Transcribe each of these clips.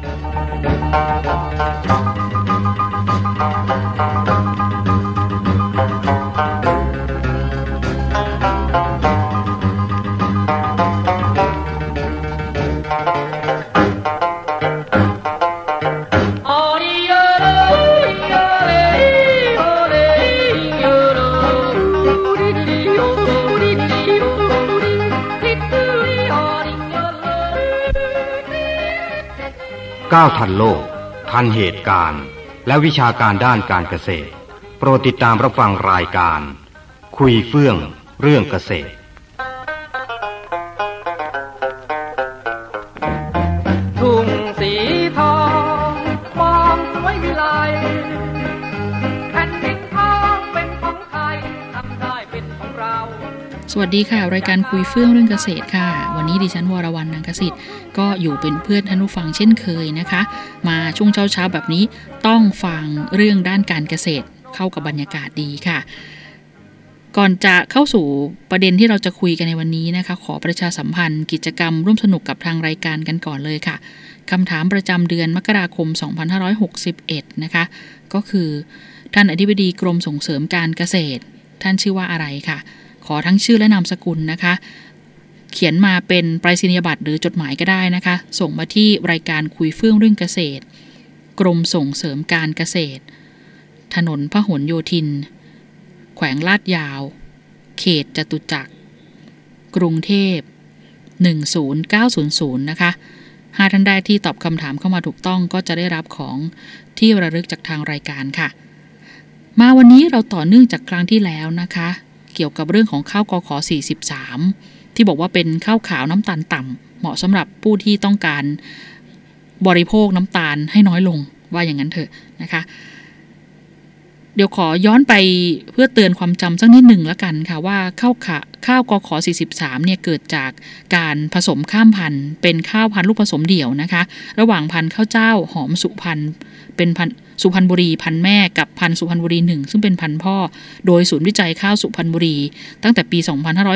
ก้าวทันโลกทันเหตุการณ์และวิชาการด้านการเกษตรโปรดติดตามรับฟังรายการคุยเฟื่องเรื่องเกษตรทุ่งสีทองความสวยวิไลแผ่นดินทองเป็นของไทยทำได้เป็นของเราสวัสดีค่ะรายการคุยเฟื่องเรื่องเกษตรค่ะวันนี้ดิฉันวรวรรณ นางกสิทธิ์ก็อยู่เป็นเพื่อนท่านผู้ฟังเช่นเคยนะคะมาช่วงเช้าแบบนี้ต้องฟังเรื่องด้านการเกษตรเข้ากับบรรยากาศดีค่ะก่อนจะเข้าสู่ประเด็นที่เราจะคุยกันในวันนี้นะคะขอประชาสัมพันธ์กิจกรรมร่วมสนุกกับทางรายการกันก่อนเลยค่ะคำถามประจำเดือนมกราคม2561นะคะก็คือท่านอธิบดีกรมส่งเสริมการเกษตรท่านชื่อว่าอะไรค่ะขอทั้งชื่อและนามสกุลนะคะเขียนมาเป็นไปรษณียบัตรหรือจดหมายก็ได้นะคะส่งมาที่รายการคุยเฟื่องเรื่องเกษตรกรมส่งเสริมการเกษตรถนนพหลโยธินแขวงลาดยาวเขตจตุจักรกรุงเทพ10900นะคะ5ท่านแรกที่ตอบคำถามเข้ามาถูกต้องก็จะได้รับของที่ระลึกจากทางรายการค่ะมาวันนี้เราต่อเนื่องจากครั้งที่แล้วนะคะเกี่ยวกับเรื่องของข้าวกข43ที่บอกว่าเป็นข้าวขาวน้ำตาลต่ำเหมาะสำหรับผู้ที่ต้องการบริโภคน้ำตาลให้น้อยลงว่าอย่างนั้นเถอะนะคะเดี๋ยวขอย้อนไปเพื่อเตือนความจำสักนิดหนึ่งแล้วกันค่ะว่าข้าวกข43เนี่ยเกิดจากการผสมข้ามพันธุ์เป็นข้าวพันธุ์ลูกผสมเดี่ยวนะคะระหว่างพันธุ์ข้าวเจ้าหอมสุพรรณเป็นพันธุ์สุพรรณบุรีพันธุ์แม่กับพันธุ์สุพรรณบุรี1ซึ่งเป็นพันธุ์พ่อโดยศูนย์วิจัยข้าวสุพรรณบุรีตั้งแต่ปี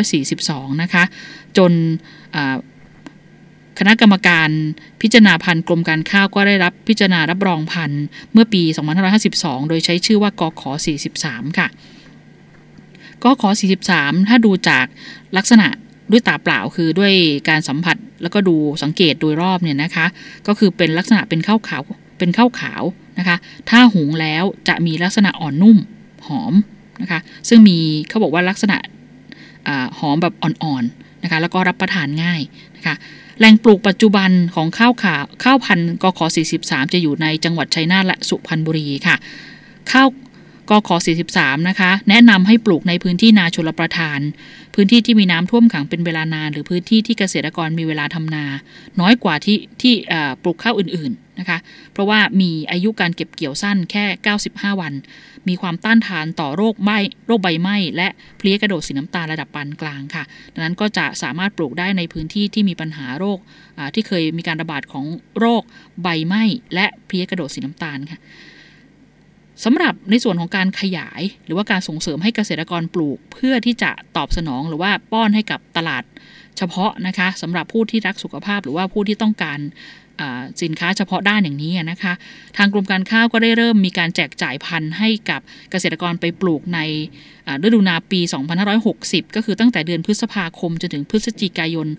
2542นะคะจนคณะกรรมการพิจารณาพันธุ์กรมการข้าวก็ได้รับพิจารณารับรองพันธุ์เมื่อปี2552โดยใช้ชื่อว่ากข43ค่ะกข43ถ้าดูจากลักษณะด้วยตาเปล่าคือด้วยการสัมผัสแล้วก็ดูสังเกตโดยรอบเนี่ยนะคะก็คือเป็นลักษณะเป็นข้าวขาวนะคะถ้าหุงแล้วจะมีลักษณะอ่อนนุ่มหอมนะคะซึ่งมีเขาบอกว่าลักษณะหอมแบบอ่อนๆนะคะแล้วก็รับประทานง่ายนะคะแหล่งปลูกปัจจุบันของข้าวพันธุ์กข43จะอยู่ในจังหวัดชัยนาทและสุพรรณบุรีค่ะข้าวกข43นะคะแนะนำให้ปลูกในพื้นที่นาชลประทานพื้นที่ที่มีน้ำท่วมขังเป็นเวลานานหรือพื้นที่ที่เกษตรกรมีเวลาทำนาน้อยกว่าที่ปลูกข้าวอื่นๆนะคะเพราะว่ามีอายุการเก็บเกี่ยวสั้นแค่95วันมีความต้านทานต่อโรคใบไหม้และเพลี้ยกระโดดสีน้ำตาลระดับปานกลางค่ะดังนั้นก็จะสามารถปลูกได้ในพื้นที่ที่มีปัญหาโรคที่เคยมีการระบาดของโรคใบไหม้และเพลี้ยกระโดดสีน้ำตาลค่ะสำหรับในส่วนของการขยายหรือว่าการส่งเสริมให้เกษตรกรปลูกเพื่อที่จะตอบสนองหรือว่าป้อนให้กับตลาดเฉพาะนะคะสำหรับผู้ที่รักสุขภาพหรือว่าผู้ที่ต้องการสินค้าเฉพาะด้านอย่างนี้นะคะทางกรมการข้าวก็ได้เริ่มมีการแจกจ่ายพันธุ์ให้กับเกษตรกรไปปลูกในฤดูนาปี2560ก็คือตั้งแต่เดือนพฤษภาคมจนถึงพฤศจิกายน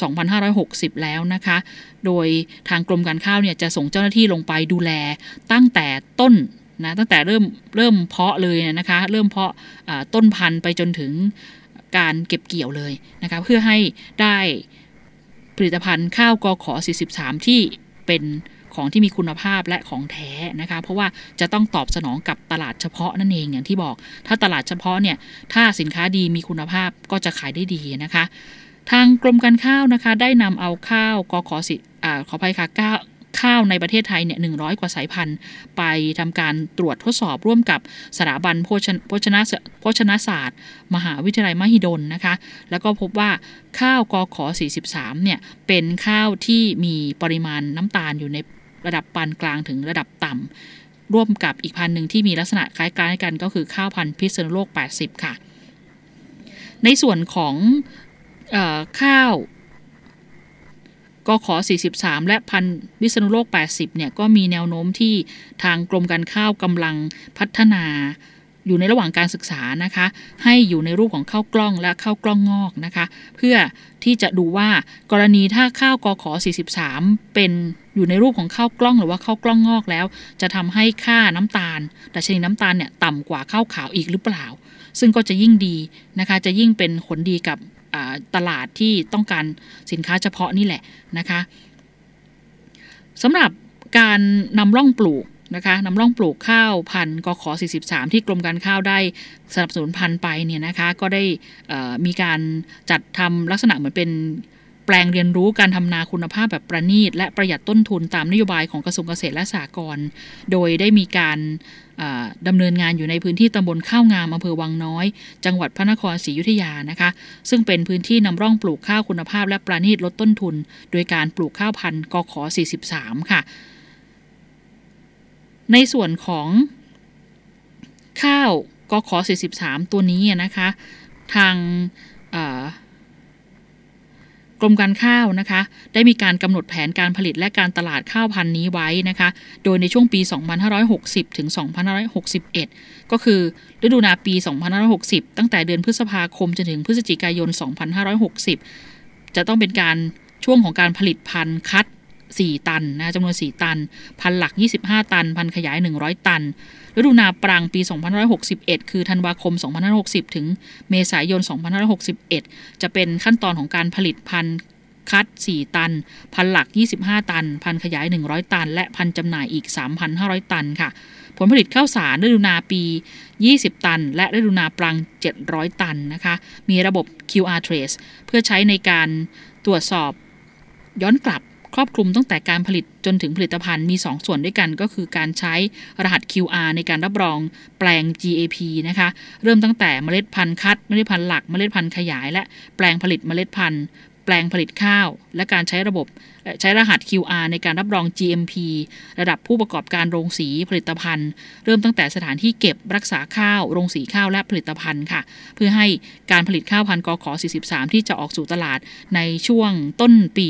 2560แล้วนะคะโดยทางกรมการข้าวเนี่ยจะส่งเจ้าหน้าที่ลงไปดูแลตั้งแต่ต้นนะตั้งแต่เริ่มเพาะเลยนะคะเริ่มเพาะต้นพันธุ์ไปจนถึงการเก็บเกี่ยวเลยนะคะเพื่อให้ได้ผลิตภัณฑ์ข้าวกข43ที่เป็นของที่มีคุณภาพและของแท้นะคะเพราะว่าจะต้องตอบสนองกับตลาดเฉพาะนั่นเองอย่างที่บอกถ้าตลาดเฉพาะเนี่ยถ้าสินค้าดีมีคุณภาพก็จะขายได้ดีนะคะทางกรมการข้าวนะคะได้นำเอาข้าวกขขออภัยค่ะข้าวในประเทศไทยเนี่ย100กว่าสายพันธุ์ไปทำการตรวจทดสอบร่วมกับสถาบันโภชนาศาสตร์มหาวิทยาลัยมหิดลนะคะแล้วก็พบว่าข้าวกข43เนี่ยเป็นข้าวที่มีปริมาณน้ำตาลอยู่ในระดับปานกลางถึงระดับต่ำร่วมกับอีกพันธุ์หนึ่งที่มีลักษณะคล้ายๆกันก็คือข้าวพันธุ์พิษณุโลก80ค่ะในส่วนของข้าวกข43และพันธุ์พิษณุโลก80เนี่ยก็มีแนวโน้มที่ทางกรมการข้าวกำลังพัฒนาอยู่ในระหว่างการศึกษานะคะให้อยู่ในรูปของข้าวกล้องและข้าวกล้องงอกนะคะเพื่อที่จะดูว่ากรณีถ้าข้าวกข43เป็นอยู่ในรูปของข้าวกล้องหรือว่าข้าวกล้องงอกแล้วจะทำให้ค่าน้ำตาลดัชนีน้ำตาลเนี่ยต่ำกว่าข้าวขาวอีกหรือเปล่าซึ่งก็จะยิ่งดีนะคะจะยิ่งเป็นผลดีกับตลาดที่ต้องการสินค้าเฉพาะนี่แหละนะคะสำหรับการนำร่องปลูกนะคะนำร่องปลูกข้าวพันธุ์กข43ที่กรมการข้าวได้สนับสนุนพันธุ์ไปเนี่ยนะคะก็ได้มีการจัดทำลักษณะเหมือนเป็นแปลงเรียนรู้การทำนาคุณภาพแบบประณีตและประหยัดต้นทุนตามนโยบายของกระทรวงเกษตรและสหกรณ์โดยได้มีการดำเนินงานอยู่ในพื้นที่ตำบลข้าวงามอำเภอวังน้อยจังหวัดพระนครศรีอยุธยานะคะซึ่งเป็นพื้นที่นำร่องปลูกข้าวคุณภาพและประณีตลดต้นทุนโดยการปลูกข้าวพันธุ์กข43ค่ะในส่วนของข้าวกข43ตัวนี้นะคะทางกรมการข้าวนะคะได้มีการกำหนดแผนการผลิตและการตลาดข้าวพันธุ์นี้ไว้นะคะโดยในช่วงปี2560ถึง2561ก็คือฤดูนาปี2560ตั้งแต่เดือนพฤษภาคมจนถึงพฤศจิกายน2560จะต้องเป็นการช่วงของการผลิตพันธุ์คัด4ตันนะจำนวน4ตันพันหลัก25ตันพันขยาย100ตันฤดูนาปรังปี2561คือธันวาคม2560ถึงเมษายน2561จะเป็นขั้นตอนของการผลิตพันธุ์คัด4ตันพันหลัก25ตันพันขยาย100ตันและพันจำหน่ายอีก 3,500 ตันค่ะผลผลิตข้าวสารฤดูนาปี20ตันและฤดูนาปรัง700ตันนะคะมีระบบ QR Trace เพื่อใช้ในการตรวจสอบย้อนกลับครอบคลุมตั้งแต่การผลิตจนถึงผลิตภัณฑ์มี2ส่วนด้วยกันก็คือการใช้รหัส QR ในการรับรองแปลง GAP นะคะเริ่มตั้งแต่เมล็ดพันธุ์คัดเมล็ดพันธุ์หลักเมล็ดพันธุ์ขยายและแปลงผลิตเมล็ดพันธุ์แปลงผลิตข้าวและการใช้ระบบใช้รหัส QR ในการรับรอง GMP ระดับผู้ประกอบการโรงสีผลิตภัณฑ์เริ่มตั้งแต่สถานที่เก็บรักษาข้าวโรงสีข้าวและผลิตภัณฑ์ค่ะเพื่อให้การผลิตข้าวพันธุ์กข43ที่จะออกสู่ตลาดในช่วงต้นปี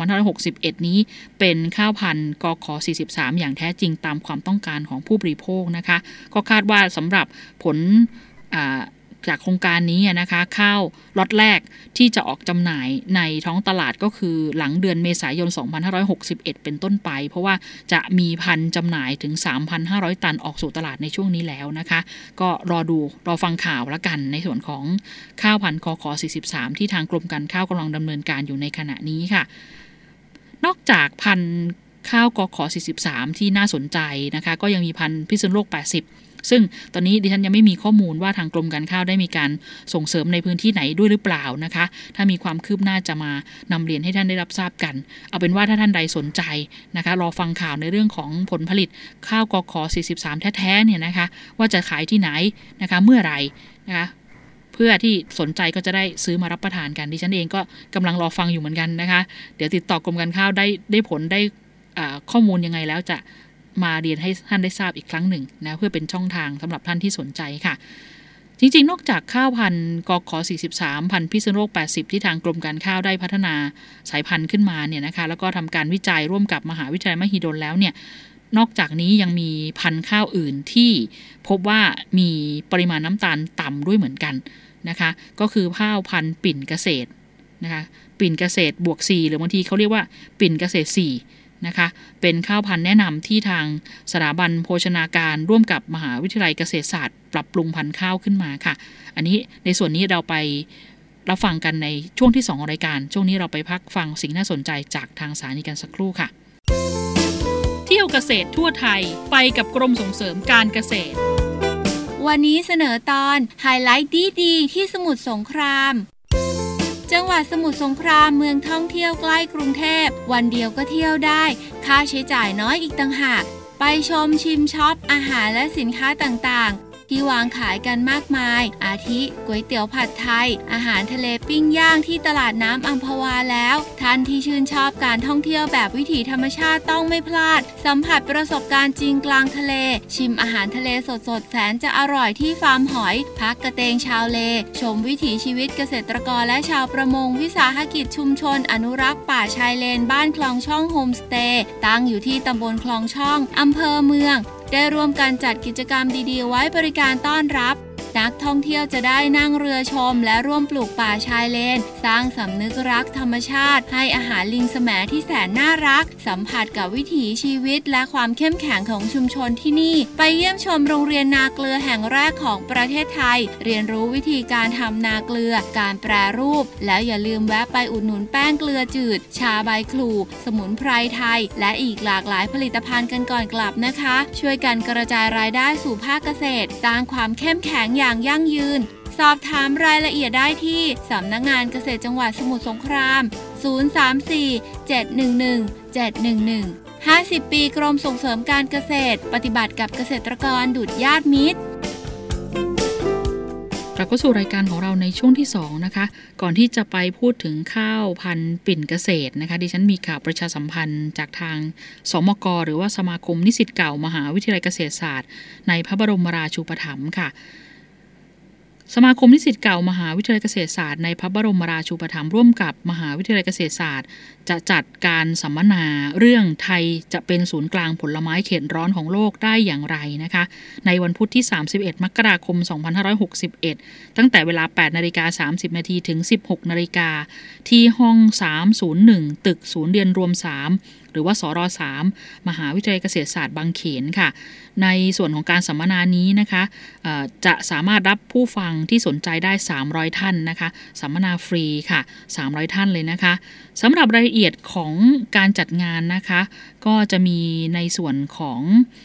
2561นี้เป็นข้าวพันธุ์กข43อย่างแท้จริงตามความต้องการของผู้บริโภคนะคะก็คาดว่าสำหรับผลจากโครงการนี้นะคะข้าวล็อตแรกที่จะออกจำหน่ายในท้องตลาดก็คือหลังเดือนเมษายน2561เป็นต้นไปเพราะว่าจะมีพันจำหน่ายถึง 3,500 ตันออกสู่ตลาดในช่วงนี้แล้วนะคะก็รอฟังข่าวละกันในส่วนของข้าวพันธุ์กข43ที่ทางกรมการข้าวกำลังดำเนินการอยู่ในขณะนี้ค่ะนอกจากพันธุ์ข้าวกข43ที่น่าสนใจนะคะก็ยังมีพันธุ์พิษณุโลก80ซึ่งตอนนี้ดิฉันยังไม่มีข้อมูลว่าทางกรมการข้าวได้มีการส่งเสริมในพื้นที่ไหนด้วยหรือเปล่านะคะถ้ามีความคืบหน้าจะมานำเรียนให้ท่านได้รับทราบกันเอาเป็นว่าถ้าท่านใดสนใจนะคะรอฟังข่าวในเรื่องของผลผลิตข้าวกข43แท้ๆเนี่ยนะคะว่าจะขายที่ไหนนะคะเมื่อไหร่นะคะเพื่อที่สนใจก็จะได้ซื้อมารับประทานกันดิฉันเองก็กำลังรอฟังอยู่เหมือนกันนะคะเดี๋ยวติดต่อกรมการข้าวได้ผลได้ข้อมูลยังไงแล้วจะมาเรียนให้ท่านได้ทราบอีกครั้งหนึ่งนะเพื่อเป็นช่องทางสำหรับท่านที่สนใจค่ะจริงๆนอกจากข้าวพันธุ์กข43พันธุ์พิษณุโลก80ที่ทางกรมการข้าวได้พัฒนาสายพันธุ์ขึ้นมาเนี่ยนะคะแล้วก็ทำการวิจัยร่วมกับมหาวิทยาลัยมหิดลแล้วเนี่ยนอกจากนี้ยังมีพันธุ์ข้าวอื่นที่พบว่ามีปริมาณน้ำตาลต่ำด้วยเหมือนกันนะคะก็คือข้าวพันธุ์ปิ่นเกษตรนะคะปิ่นเกษตรบวก4หรือบางทีเขาเรียกว่าปิ่นเกษตร4นะคะเป็นข้าวพันธุ์แนะนำที่ทางสถาบันโภชนาการร่วมกับมหาวิทยาลัยเกษตรศาสตร์ปรับปรุงพันธุ์ข้าวขึ้นมาค่ะอันนี้ในส่วนนี้เราไปรับฟังกันในช่วงที่2ของรายการช่วงนี้เราไปพักฟังสิ่งน่าสนใจจากทางสถานีกันสักครู่ค่ะเที่ยวเกษตรทั่วไทยไปกับกรมส่งเสริมการเกษตรวันนี้เสนอตอนไฮไลท์ดีๆที่สมุทรสงครามจังหวัดสมุทรสงครามเมืองท่องเที่ยวใกล้กรุงเทพวันเดียวก็เที่ยวได้ค่าใช้จ่ายน้อยอีกต่างหากไปชมชิมช็อปอาหารและสินค้าต่างที่วางขายกันมากมายอาทิก๋วยเตี๋ยวผัดไทยอาหารทะเลปิ้งย่างที่ตลาดน้ำอัมพวาแล้วท่านที่ชื่นชอบการท่องเที่ยวแบบวิถีธรรมชาติต้องไม่พลาดสัมผัสประสบการณ์จริงกลางทะเลชิมอาหารทะเลสดๆแสนจะอร่อยที่ฟาร์มหอยพักกระเตงชาวเลชมวิถีชีวิตเกษตรกรและชาวประมงวิสาหกิจชุมชนอนุรักษ์ป่าชายเลนบ้านคลองช่องโฮมสเตย์ตั้งอยู่ที่ตำบลคลองช่องอำเภอเมืองได้ร่วมกันจัดกิจกรรมดีๆไว้บริการต้อนรับนักท่องเที่ยวจะได้นั่งเรือชมและร่วมปลูกป่าชายเลนสร้างสำนึกรักธรรมชาติให้อาหารลิงแสมที่แสนน่ารักสัมผัสกับวิถีชีวิตและความเข้มแข็งของชุมชนที่นี่ไปเยี่ยมชมโรงเรียนนาเกลือแห่งแรกของประเทศไทยเรียนรู้วิธีการทำนาเกลือการแปรรูปแล้วอย่าลืมแวะไปอุดหนุนแป้งเกลือจืดชาใบคลูสมุนไพรไทยและอีกหลากหลายผลิตภัณฑ์กันก่อนกลับนะคะช่วยกันกระจายรายได้สู่ภาคเกษตรสร้างความเข้มแข็งอย่างยั่งยืนสอบถามรายละเอียดได้ที่สำนักงานเกษตรจังหวัดสมุทรสงคราม034-711-711 50 ปีกรมส่งเสริมการเกษตรปฏิบัติกับเกษตรกรดุจญาติมิตรกลับเข้าสู่รายการของเราในช่วงที่2นะคะก่อนที่จะไปพูดถึงข้าวพันธุ์ปิ่นเกษตรนะคะดิฉันมีข่าวประชาสัมพันธ์จากทางสมก.หรือว่าสมาคมนิสิตเก่ามหาวิทยาลัยเกษตรศาสตร์ในพระบรมราชูปถัมภ์ค่ะสมาคมนิสิตเก่ามหาวิทยาลัยเกษตรศาสตร์ในพระบรมราชูปถัมภ์ร่วมกับมหาวิทยาลัยเกษตรศาสตร์จะจัดการสัมมนาเรื่องไทยจะเป็นศูนย์กลางผลไม้เขตร้อนของโลกได้อย่างไรนะคะในวันพุธที่31มกราคม2561ตั้งแต่เวลา 8:30 น.ถึง 16:00 น.ที่ห้อง301ตึกศูนย์เรียนรวม3หรือว่าสร3มหาวิทยาลัยเกษตรศาสตร์บางเขนค่ะในส่วนของการสัมมนานี้นะคะจะสามารถรับผู้ฟังที่สนใจได้300ท่านนะคะสัมมนาฟรีค่ะ300ท่านเลยนะคะสำหรับรายละเอียดของการจัดงานนะคะก็จะมีในส่วนของ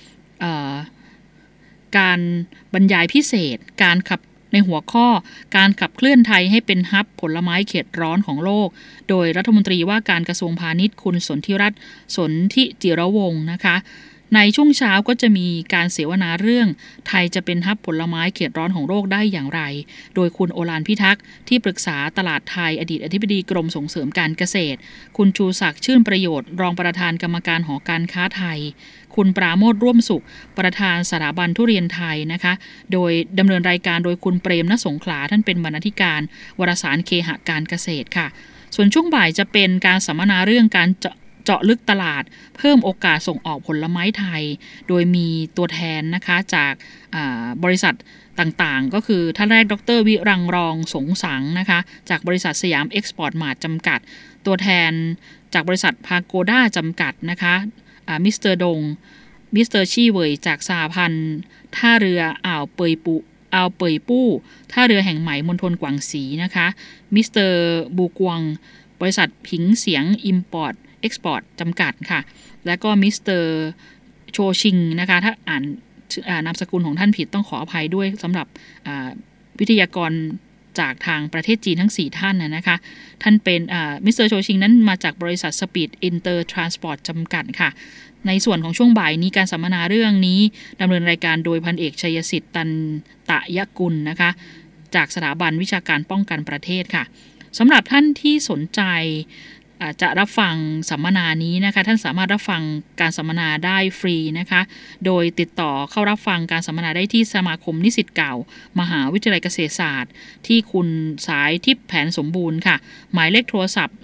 การบรรยายพิเศษการขับในหัวข้อการขับเคลื่อนไทยให้เป็นฮับผลไม้เขตร้อนของโลกโดยรัฐมนตรีว่าการกระทรวงพาณิชย์คุณสนธิรัตน์สนธิจิรวงศ์นะคะในช่วงเช้าก็จะมีการเสวนาเรื่องไทยจะเป็นฮับผลไม้เขตร้อนของโลกได้อย่างไรโดยคุณโอฬารพิทักษ์ที่ปรึกษาตลาดไทยอดีตอธิบดีกรมส่งเสริมการเกษตรคุณชูศักดิ์ชื่นประโยชน์รองประธานกรรมการหอการค้าไทยคุณปราโมทย์ร่วมสุขประธานสถาบันทุเรียนไทยนะคะโดยดำเนินรายการโดยคุณเปรมณสงขลาท่านเป็นบรรณาธิการวารสารเคหการเกษตรค่ะส่วนช่วงบ่ายจะเป็นการสัมมนาเรื่องการเจาะลึกตลาดเพิ่มโอกาสส่งออกผลไม้ไทยโดยมีตัวแทนนะคะจากบริษัทต่างๆก็คือท่านแรกดร.วิรังรองสงสังนะคะจากบริษัทสยามเอ็กซ์พอร์ตมาร์ทจำกัดตัวแทนจากบริษัทพาโกด้าจำกัดนะคะมิสเตอร์ดงมิสเตอร์ชี่เวยจากสหพันธ์ท่าเรืออ่าวเปยปู้ท่าเรือแห่งใหม่มณฑลกวางสีนะคะมิสเตอร์บูกวงบริษัทผิงเสียงอิมพอร์ตเอ็กซ์พอร์ตจำกัดค่ะและก็มิสเตอร์โชชิงนะคะถ้าอ่านนามสกุลของท่านผิดต้องขออภัยด้วยสำหรับวิทยากรจากทางประเทศจีนทั้ง4ท่านนะคะท่านเป็นมิสเตอร์โชชิงนั้นมาจากบริษัทสปีดอินเตอร์ทรานสปอร์ตจำกัดค่ะในส่วนของช่วงบ่ายนี้การสัมมนาเรื่องนี้ดำเนินรายการโดยพันเอกชัยสิทธิ์ตันตะยกุลนะคะจากสถาบันวิชาการป้องกันประเทศค่ะสำหรับท่านที่สนใจจะรับฟังสัมมนานี้นะคะท่านสามารถรับฟังการสัมมนาได้ฟรีนะคะโดยติดต่อเข้ารับฟังการสัมมนาได้ที่สมาคมนิสิตเก่ามหาวิทยาลัยเกษตรศาสตร์ที่คุณสายทิพย์แผนสมบูรณ์ค่ะหมายเลขโทรศัพท์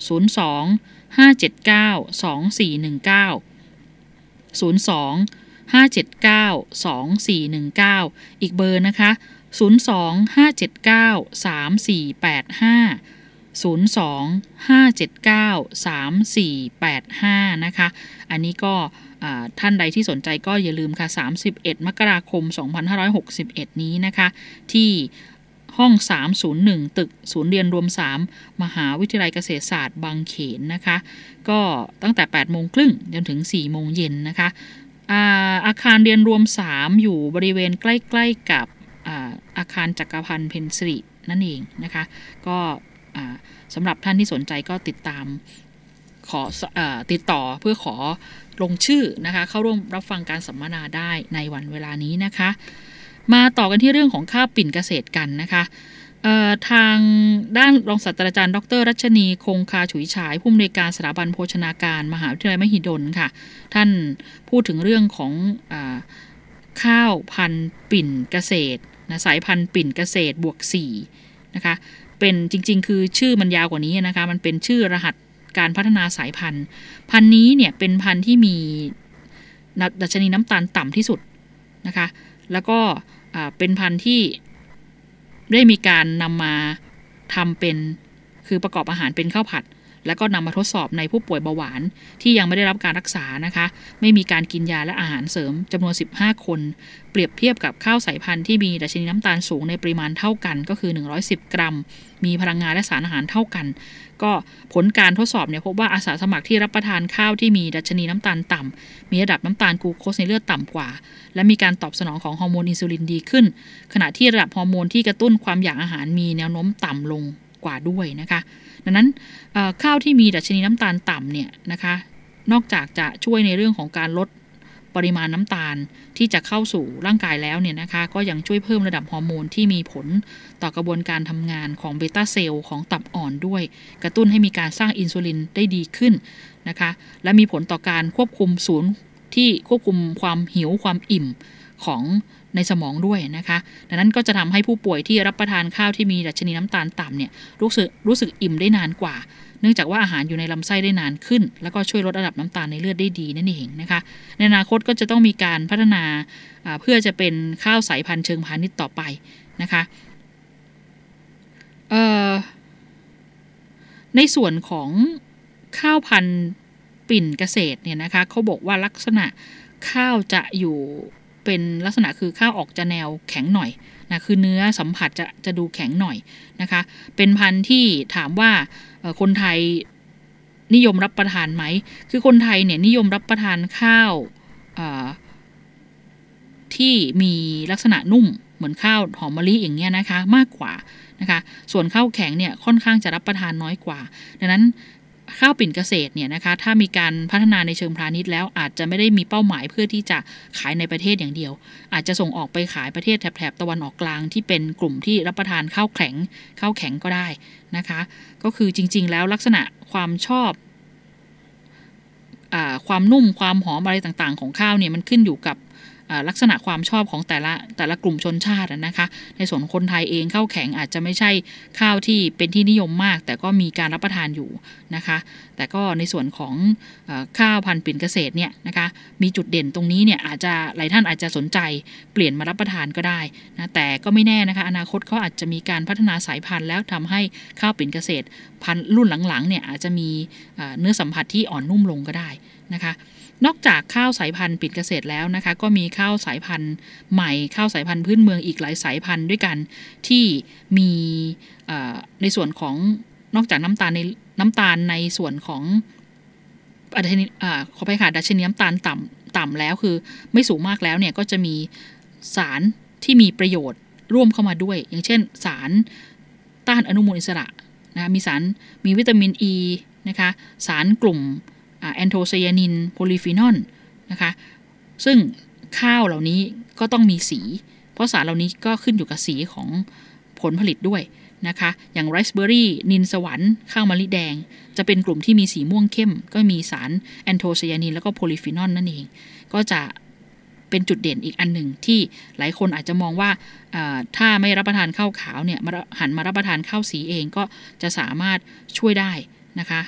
02-579-2419 อีกเบอร์นะคะ02-579-3485 02-579-3485 นะคะอันนี้ก็ท่านใดที่สนใจก็อย่าลืมค่ะ31มกราคม2561นี้นะคะที่ห้อง301ตึกศูนย์เรียนรวม3มหาวิทยาลัยเกษตรศาสตร์บางเขนนะคะก็ตั้งแต่ 8:30 น.จนถึง 4:00 น.นะคะอาคารเรียนรวม3อยู่บริเวณใกล้ๆกับอาคารจักรพันธ์เพ็ญสิรินั่นเองนะคะก็สำหรับท่านที่สนใจก็ติดตามติดต่อเพื่อขอลงชื่อนะคะเข้าร่วมรับฟังการสัมมนาได้ในวันเวลานี้นะคะมาต่อกันที่เรื่องของข้าวปิ่นเกษตรกันนะคะทางด้านรองศาสตราจารย์ดร.รัชนีคงคาฉุยฉายผู้อำนวยการสถาบันโภชนาการมหาวิทยาลัยมหิดลค่ะท่านพูดถึงเรื่องของข้าวพันธุ์ปิ่นเกษตรนะสายพันธุ์ปิ่นเกษตรบวก4นะคะเป็นจริงๆคือชื่อมันยาวกว่านี้นะคะมันเป็นชื่อรหัสการพัฒนาสายพันธุ์นี้เนี่ยเป็นพันธุ์ที่มีดัชนีน้ำตาลต่ำที่สุดนะคะแล้วก็เป็นพันธุ์ที่ได้มีการนำมาทำเป็นคือประกอบอาหารเป็นข้าวผัดแล้วก็นำมาทดสอบในผู้ป่วยเบาหวานที่ยังไม่ได้รับการรักษานะคะไม่มีการกินยาและอาหารเสริมจำนวน15คนเปรียบเทียบกับข้าวสายพันธุ์ที่มีดัชนีน้ำตาลสูงในปริมาณเท่ากันก็คือ110กรัมมีพลังงานและสารอาหารเท่ากันก็ผลการทดสอบเนี่ยพบว่าอาสาสมัครที่รับประทานข้าวที่มีดัชนีน้ำตาลต่ำมีระดับน้ำตาลกลูโคสในเลือดต่ำกว่าและมีการตอบสนองของฮอร์โมนอินซูลินดีขึ้นขณะที่ระดับฮอร์โมนที่กระตุ้นความอยากอาหารมีแนวโน้มต่ำลงกว่าด้วยนะคะดังนั้นข้าวที่มีดัชนีน้ำตาลต่ำเนี่ยนะคะนอกจากจะช่วยในเรื่องของการลดปริมาณน้ำตาลที่จะเข้าสู่ร่างกายแล้วเนี่ยนะคะก็ยังช่วยเพิ่มระดับฮอร์โมนที่มีผลต่อกระบวนการทำงานของเบต้าเซลล์ของตับอ่อนด้วยกระตุ้นให้มีการสร้างอินซูลินได้ดีขึ้นนะคะและมีผลต่อการควบคุมศูนย์ที่ควบคุมความหิวความอิ่มของในสมองด้วยนะคะดังนั้นก็จะทำให้ผู้ป่วยที่รับประทานข้าวที่มีดัชนีน้ำตาลต่ำเนี่ยรู้สึกอิ่มได้นานกว่าเนื่องจากว่าอาหารอยู่ในลำไส้ได้นานขึ้นแล้วก็ช่วยลดระดับน้ำตาลในเลือดได้ดีนั่นเองนะคะในอนาคตก็จะต้องมีการพัฒนาเพื่อจะเป็นข้าวสายพันธุ์เชิงพาณิชย์ต่อไปนะคะในส่วนของข้าวพันธุ์ปิ่นเกษตรเนี่ยนะคะเขาบอกว่าลักษณะข้าวจะอยู่เป็นลักษณะคือข้าวออกจะแนวแข็งหน่อยนะคือเนื้อสัมผัสจะดูแข็งหน่อยนะคะเป็นพันธุ์ที่ถามว่าคนไทยนิยมรับประทานไหมคือคนไทยเนี่ยนิยมรับประทานข้าวที่มีลักษณะนุ่มเหมือนข้าวหอมมะลิอย่างเงี้ยนะคะมากกว่านะคะส่วนข้าวแข็งเนี่ยค่อนข้างจะรับประทานน้อยกว่าดังนั้นข้าวปิ่นเกษตรเนี่ยนะคะถ้ามีการพัฒนาในเชิงพาณิชย์แล้วอาจจะไม่ได้มีเป้าหมายเพื่อที่จะขายในประเทศอย่างเดียวอาจจะส่งออกไปขายประเทศแถบตะวันออกกลางที่เป็นกลุ่มที่รับประทานข้าวแข็งก็ได้นะคะก็คือจริงๆแล้วลักษณะความชอบความนุ่มความหอมอะไรต่างๆของข้าวเนี่ยมันขึ้นอยู่กับลักษณะความชอบของแต่ละกลุ่มชนชาตินะคะในส่วนคนไทยเองข้าวแข็งอาจจะไม่ใช่ข้าวที่เป็นที่นิยมมากแต่ก็มีการรับประทานอยู่นะคะแต่ก็ในส่วนของข้าวพันธุ์ปิ่นเกษตรเนี่ยนะคะมีจุดเด่นตรงนี้เนี่ยอาจจะหลายท่านอาจจะสนใจเปลี่ยนมารับประทานก็ได้นะแต่ก็ไม่แน่นะคะอนาคตเขาอาจจะมีการพัฒนาสายพันธุ์แล้วทำให้ข้าวปิ่นเกษตรพันธุ์รุ่นหลังๆเนี่ยอาจจะมีเนื้อสัมผัสที่อ่อนนุ่มลงก็ได้นะคะนอกจากข้าวสายพันธุ์ปิ่นเกษตรแล้วนะคะก็มีข้าวสายพันธุ์ใหม่ข้าวสายพันธุ์พื้นเมืองอีกหลายสายพันธุ์ด้วยกันที่มีในส่วนของนอกจากน้ำตาลในส่วนของขอไปค่ะดัชนีน้ำตาลต่ำแล้วคือไม่สูงมากแล้วเนี่ยก็จะมีสารที่มีประโยชน์ร่วมเข้ามาด้วยอย่างเช่นสารต้านอนุมูลอิสระนะมีวิตามินอ e, ีนะคะสารกลุ่มแอนโทไซยานินโพลีฟีนอลนะคะซึ่งข้าวเหล่านี้ก็ต้องมีสีเพราะสารเหล่านี้ก็ขึ้นอยู่กับสีของผลผลิตด้วยนะคะอย่างไรซ์เบอร์รี่นินสวรรค์ข้าวมะลิแดงจะเป็นกลุ่มที่มีสีม่วงเข้มก็มีสารแอนโทไซยานินแล้วก็โพลีฟีนอลนั่นเองก็จะเป็นจุดเด่นอีกอันหนึ่งที่หลายคนอาจจะมองว่าถ้าไม่รับประทานข้าวขาวเนี่ยหันมารับประทานข้าวสีเองก็จะสามารถช่วยได้นะคะ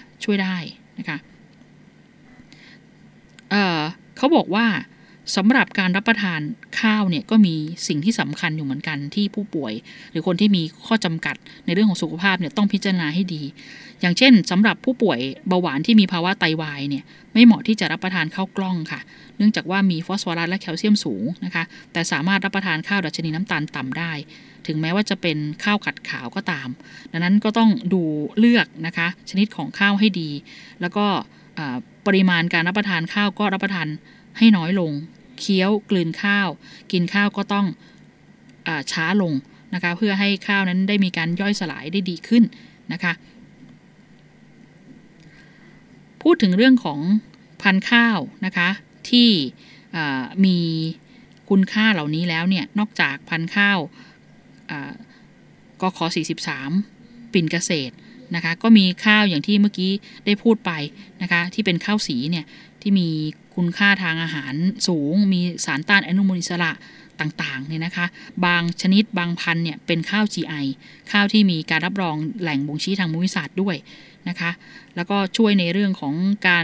เขาบอกว่าสำหรับการรับประทานข้าวเนี่ยก็มีสิ่งที่สำคัญอยู่เหมือนกันที่ผู้ป่วยหรือคนที่มีข้อจำกัดในเรื่องของสุขภาพเนี่ยต้องพิจารณาให้ดีอย่างเช่นสำหรับผู้ป่วยเบาหวานที่มีภาวะไตวายเนี่ยไม่เหมาะที่จะรับประทานข้าวกล้องค่ะเนื่องจากว่ามีฟอสฟอรัสและแคลเซียมสูงนะคะแต่สามารถรับประทานข้าวดัชนีน้ำตาลต่ำได้ถึงแม้ว่าจะเป็นข้าวขัดขาวก็ตามดังนั้นก็ต้องดูเลือกนะคะชนิดของข้าวให้ดีแล้วก็ปริมาณการรับประทานข้าวก็รับประทานให้น้อยลงเคี้ยวกลืนข้าวกินข้าวก็ต้องช้าลงนะคะเพื่อให้ข้าวนั้นได้มีการย่อยสลายได้ดีขึ้นนะคะพูดถึงเรื่องของพันธุ์ข้าวนะคะที่มีคุณค่าเหล่านี้แล้วเนี่ยนอกจากพันธุ์ข้าวกข43ปิ่นเกษตรนะคะก็มีข้าวอย่างที่เมื่อกี้ได้พูดไปนะคะที่เป็นข้าวสีเนี่ยที่มีคุณค่าทางอาหารสูงมีสารต้านอนุมูลอิสระต่างๆเนี่ยนะคะบางชนิดบางพันธุ์เนี่ยเป็นข้าว GI ข้าวที่มีการรับรองแหล่งบ่งชี้ทางภูมิศาสตร์ด้วยนะคะแล้วก็ช่วยในเรื่องของการ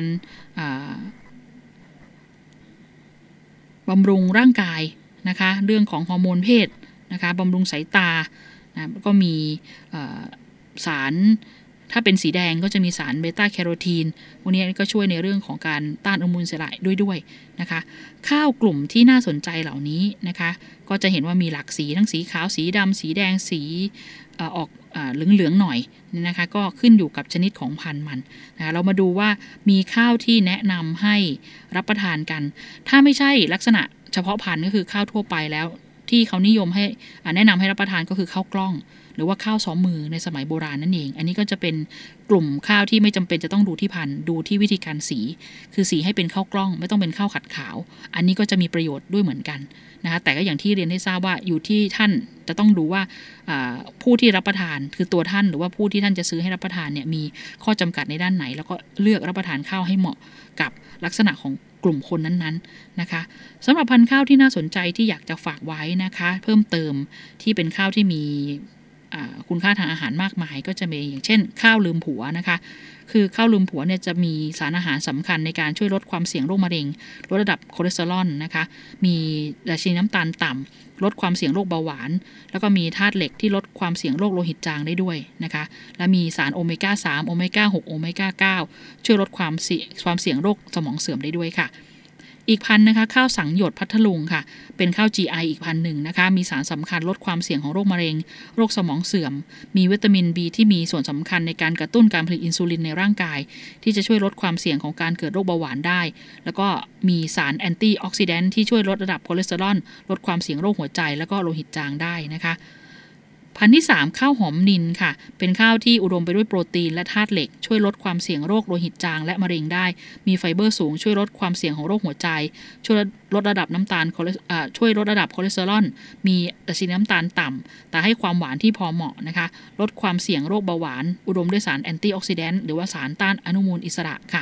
บำรุงร่างกายนะคะเรื่องของฮอร์โมนเพศนะคะบำรุงสายตานะก็มีสารถ้าเป็นสีแดงก็จะมีสารเบต้าแคโรทีนพวกนี้ก็ช่วยในเรื่องของการต้านอนุมูลอิสระด้วยนะคะข้าวกลุ่มที่น่าสนใจเหล่านี้นะคะก็จะเห็นว่ามีหลากสีทั้งสีขาวสีดำสีแดงสีออกเหลืองๆหน่อยนะคะก็ขึ้นอยู่กับชนิดของพันธุ์มันนะคะเรามาดูว่ามีข้าวที่แนะนำให้รับประทานกันถ้าไม่ใช่ลักษณะเฉพาะพันธุ์ก็คือข้าวทั่วไปแล้วที่เขานิยมให้แนะนำให้รับประทานก็คือข้าวกล้องหรือว่าข้าวซ้อมมือในสมัยโบราณนั่นเองอันนี้ก็จะเป็นกลุ่มข้าวที่ไม่จำเป็นจะต้องดูที่พันธุ์ดูที่วิธีการสีคือสีให้เป็นข้าวกล้องไม่ต้องเป็นข้าวขัดขาวอันนี้ก็จะมีประโยชน์ด้วยเหมือนกันนะคะแต่ก็อย่างที่เรียนให้ทราบว่าอยู่ที่ท่านจะต้องดูว่าผู้ที่รับประทานคือตัวท่านหรือว่าผู้ที่ท่านจะซื้อให้รับประทานเนี่ยมีข้อจำกัดในด้านไหนแล้วก็เลือกรับประทานข้าวให้เหมาะกับลักษณะของกลุ่มคนนั้นๆนะคะสำหรับพันธุ์ข้าวที่น่าสนใจที่อยากจะฝากไว้นะคะเพิ่มเติมที่เป็นข้าวที่มีคุณค่าทางอาหารมากมายก็จะมีอย่างเช่นข้าวลืมผัวนะคะคือข้าวลืมผัวเนี่ยจะมีสารอาหารสำคัญในการช่วยลดความเสี่ยงโรคมะเร็งลดระดับคอเลสเตอรอลนะคะมีดัชนีน้ำตาลต่ำลดความเสี่ยงโรคเบาหวานแล้วก็มีธาตุเหล็กที่ลดความเสี่ยงโรคโลหิตจางได้ด้วยนะคะและมีสารโอเมก้า3โอเมก้า6โอเมก้า9ช่วยลดความเสี่ยงโรคสมองเสื่อมได้ด้วยค่ะอีกพันธุ์นะคะข้าวสังหยดพัทลุงค่ะเป็นข้าว GI อีกพันธุ์หนึ่งนะคะมีสารสำคัญลดความเสี่ยงของโรคมะเร็งโรคสมองเสื่อมมีวิตามิน B ที่มีส่วนสำคัญในการกระตุ้นการผลิตอินซูลินในร่างกายที่จะช่วยลดความเสี่ยงของการเกิดโรคเบาหวานได้แล้วก็มีสารแอนตี้ออกซิแดนต์ที่ช่วยลดระดับคอเลสเตอรอลลดความเสี่ยงโรคหัวใจแล้วก็โลหิตจางได้นะคะพันธุ์ที่3ข้าวหอมนิลค่ะเป็นข้าวที่อุดมไปด้วยโปรตีนและธาตุเหล็กช่วยลดความเสี่ยงโรคโลหิตจางและมะเร็งได้มีไฟเบอร์สูงช่วยลดความเสี่ยงของโรคหัวใจช่วยลดระดับน้ำตาลช่วยลดระดับคอเลสเตอรอลมีดัชนีน้ำตาลต่ำแต่ให้ความหวานที่พอเหมาะนะคะลดความเสี่ยงโรคเบาหวานอุดมด้วยสารแอนตี้ออกซิแดนต์หรือว่าสารต้านอนุมูลอิสระค่ะ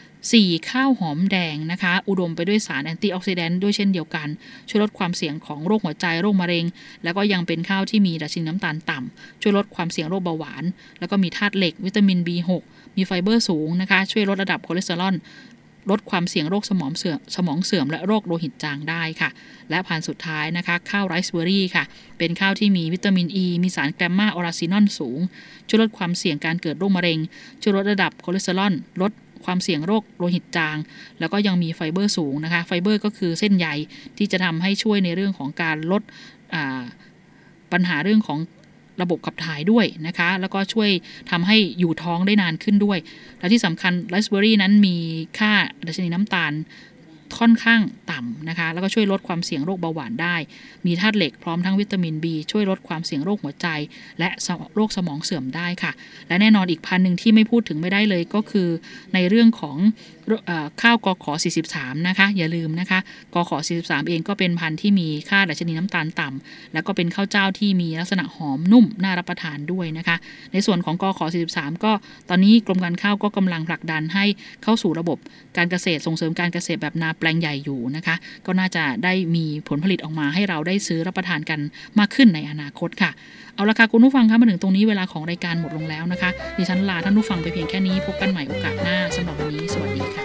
4ข้าวหอมแดงนะคะอุดมไปด้วยสารแอนตี้ออกซิแดนต์ด้วยเช่นเดียวกันช่วยลดความเสี่ยงของโรคหัวใจโรคมะเร็งแล้วก็ยังเป็นข้าวที่มีดัชนีน้ำตาลต่ำช่วยลดความเสี่ยงโรคเบาหวานแล้วก็มีธาตุเหล็กวิตามิน B6 มีไฟเบอร์สูงนะคะช่วยลดระดับคอเลสเตอรอลลดความเสี่ยงโรคสมองเสื่อมและโรคโลหิตจางได้ค่ะและพันธุ์สุดท้ายนะคะข้าวไรซ์เบอร์รี่ค่ะเป็นข้าวที่มีวิตามิน E มีสารแกมมาออราซินอลสูงช่วยลดความเสี่ยงการเกิดโรคมะเร็งช่วยลดระดับคอเลสเตอรอลลดความเสี่ยงโรคโลหิตจางแล้วก็ยังมีไฟเบอร์สูงนะคะไฟเบอร์ก็คือเส้นใยที่จะทำให้ช่วยในเรื่องของการลดปัญหาเรื่องของระบบขับถ่ายด้วยนะคะแล้วก็ช่วยทำให้อยู่ท้องได้นานขึ้นด้วยและที่สำคัญไรซ์เบอร์รี่นั้นมีค่าดัชนีน้ำตาลค่อนข้างต่ำนะคะแล้วก็ช่วยลดความเสี่ยงโรคเบาหวานได้มีธาตุเหล็กพร้อมทั้งวิตามิน B ช่วยลดความเสี่ยงโรคหัวใจและโรคสมองเสื่อมได้ค่ะและแน่นอนอีกพันธุ์หนึ่งที่ไม่พูดถึงไม่ได้เลยก็คือในเรื่องของข้าวกข43นะคะอย่าลืมนะคะกข43เองก็เป็นพันธุ์ที่มีค่าดัชนีน้ำตาลต่ำแล้วก็เป็นข้าวเจ้าที่มีลักษณะหอมนุ่มน่ารับประทานด้วยนะคะในส่วนของกข43ก็ตอนนี้กรมการข้าวก็กำลังผลักดันให้เข้าสู่ระบบการเกษตรส่งเสริมการเกษตรแบบนาแปลงใหญ่อยู่นะคะก็น่าจะได้มีผลผลิตออกมาให้เราได้ซื้อรับประทานกันมากขึ้นในอนาคตค่ะเอาละค่ะคุณผู้ฟังคะมาถึงตรงนี้เวลาของรายการหมดลงแล้วนะคะดิฉันลาท่านผู้ฟังไปเพียงแค่นี้พบกันใหม่โอกาสหน้าสำหรับวันนี้สวัสดีค่ะ